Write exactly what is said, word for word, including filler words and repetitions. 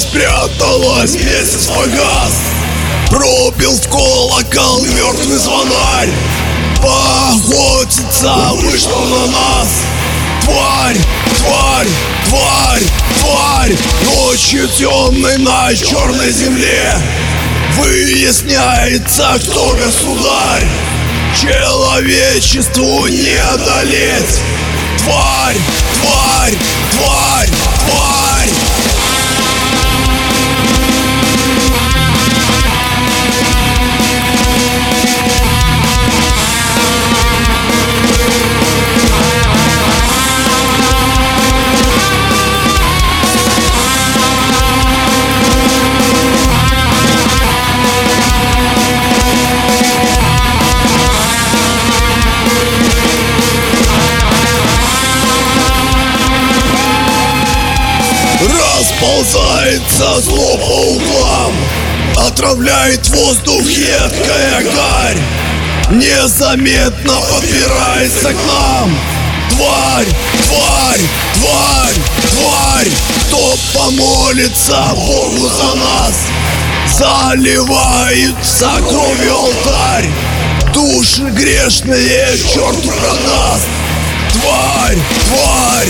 спряталась, месяц погас. Пробил в колокол мертвый звонарь. Поохотиться вышел на нас. Тварь, тварь, тварь, тварь. Ночью темной на черной земле выясняется, кто государь. Человечеству не одолеть. Тварь, тварь, тварь, тварь. Расползается зло по углам, отравляет воздух едкая гарь. Незаметно подбирается к нам. Тварь, тварь, тварь, тварь. Кто помолится Богу за нас, заливается кровью алтарь. Души грешные черту продаст. Тварь, тварь,